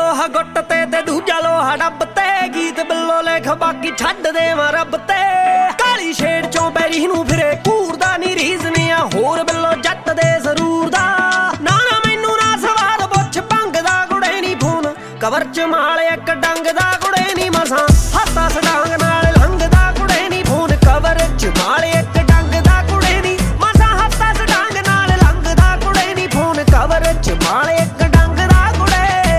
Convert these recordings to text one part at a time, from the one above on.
ਲੋਹਾ ਗੁੱਟ ਤੇ ਦੂਜਾ ਲੋਹਾ ਡੱਬ ਤੇ ਗੀਤ ਬਿੱਲੋ ਲਿਖ ਬਾਕੀ ਛੱਡ ਦੇਵਾਂ ਰੱਬ ਤੇ ਕਾਲੀ ਛੇੜ ਚੋਂ ਬੈਰੀ ਨੂੰ ਫਿਰੇ ਘੂਰਦਾ ਨੀ ਰੀਜ਼ਨ ਆ ਹੋਰ ਬਿੱਲੋ ਜੱਟ ਦੇ ਜ਼ਰੂਰ ਦਾ ਨਾ ਮੈਨੂੰ ਨਾ ਸਵਾਦ ਪੁੱਛ ਭੰਗ ਦਾ ਕੁੜੇ ਨੀ ਫੋਨ ਕਵਰ ਚ ਮਾਲ ਇੱਕ ਡੰਗ ਦਾ ਕੁੜੇ ਨੀ ਮਸਾਂ ਹੱਥਾਂ ਸਡਾਂਗ ਨਾਲ ਲੰਘਦਾ ਕੁੜੇ ਨੀ ਫੋਨ ਕਵਰ ਚ ਮਾਲ ਇੱਕ ਡੰਗ ਦਾ ਕੁੜੇ ਨੀ ਮਸਾਂ ਹੱਥਾਂ ਸਡਾਂਗ ਨਾਲ ਲੰਘਦਾ ਕੁੜੇ ਨੀ ਫੋਨ ਕਵਰ ਚ ਮਾਲ ਇੱਕ ਡੰਗ ਦਾ ਕੁੜੇ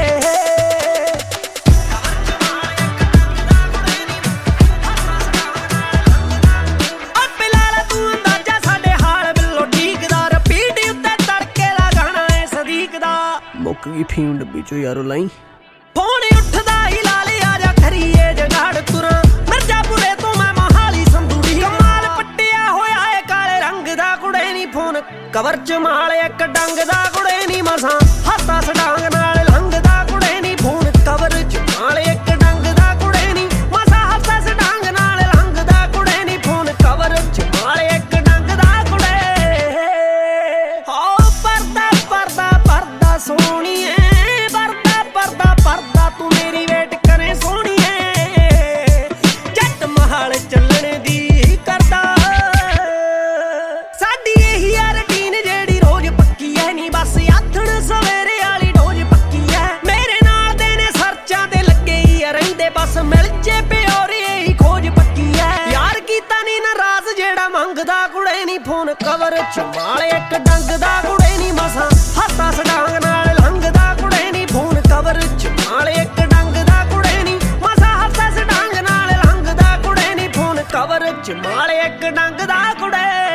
ਆਪੇ ਲਾਲਾ ਤੂੰ ਅੰਦਾਜ਼ਾ ਸਾਡੇ ਹਾਲ ਬਿੱਲੋ ਢੀਕਦਾ ਰਪੀਟ ਉੱਤੇ ਤੜਕੇ ਦਾ ਗਾਣਾ ਏ ਸਦੀਕ ਦਾ ਮੁੱਕ ਗਈ ਫੀਮ ਡੱਬੀ ਚੋਂ ਯਾਰੋ ਲਾਈ ਫੋਨ ਉੱਠਦਾ ਹੀ ਲਾ ਲਿਆ ਜਾ ਖਰੀਏ ਜਗਾੜ ਤੁਰਾਂ ਮਿਰਜ਼ਾਪੁਰੇ ਤੋਂ ਮੈਂ ਮਹਾਲੀ ਸੰਧੂੜੀ ਕਮਾਲ ਪੱਟਿਆ ਹੋਇਆ ਏ ਕਾਲੇ ਰੰਗ ਦਾ ਕੁੜੇ ਨੀ ਫੋਨ ਕਵਰ ਚ ਮਾਲ ਇੱਕ ਡੰਗ ਦਾ ਕੁੜੇ ਨੀ ਮਸਾਂ ਹੱਥਾਂ ਸਡਾਂਗ ਨਾਲ ਲੰਘਦਾ ਕੁੜੇ ਨੀ ਫੋਨ ਕਵਰ ਚ ਮਾਲ ਇੱਕ ਡੰਗ ਦਾ ਕੁੜੇ ਨੀ ਮਸਾਂ ਹੱਥਾਂ ਸਡਾਂਗ ਨਾਲ ਲੰਘਦਾ ਕੁੜੇ ਨੀ ਫੋਨ ਕਵਰ ਚ ਮਾਲ ਇੱਕ ਡੰਗ ਦਾ ਕੁੜੇ ਹੋ ਪਰਦਾ ਪਰਦਾ ਪਰਦਾ ਸੋਹਣੀਏ ਪਰਦਾ ਤੂੰ ਮੇਰੀ ਵੇਟ ਕਰੇ ਸੋਹਣੀਏ ਜੱਟ ਮਹਾਲ ਚੱਲਣ ਦੀ ਕਰਦਾ ਸਾਡੀ ਇਹੀ ਆ ਰੁਟੀਨ ਜਿਹੜੀ ਰੋਜ਼ ਪੱਕੀ ਐ ਨੀ ਬਸ ਆਥਣ ਸਵੇਰੇ ਵਾਲੀ ਡੋਜ਼ ਪੱਕੀ ਐ ਮੇਰੇ ਨਾਲ ਦੇ ਨੇ ਸਰਚਾਂ ਤੇ ਲੱਗੇ ਹੀ ਰਹਿੰਦੇ ਬਸ ਮਿਲ ਜੇ ਪਿਓਰੇ ਇਹੀ ਖੋਜ ਪੱਕੀ ਐ ਯਾਰ ਕੀਤਾ ਨੀ ਨਾਰਾਜ਼ ਜਿਹੜਾ ਮੰਗਦਾ ਕੁੜੇ ਨੀ ਫੋਨ ਕਵਰ ਚ ਮਾਲ ਇੱਕ ਡੰਗ ਦਾ ਕੁੜੇ ਨੀ ਮਸਾਂ ਹੱਥਾਂ ਸਡਾਂਗ ਨਾਲ ਲੰਘਦਾ ਕੁੜੇ ਨੀ ਫੋਨ ਕਵਰ ਚ ਮਾਲ ਇੱਕ ਡੰਗ ਦਾ ਕੁੜੇ ਨੀ ਮਸਾਂ ਹੱਥਾਂ ਸਡਾਂਗ ਨਾਲ ਲੰਘਦਾ ਕੁੜੇ ਨੀ ਫੋਨ ਕਵਰ ਚ ਮਾਲ ਇੱਕ ਡੰਗ ਦਾ ਕੁੜੇ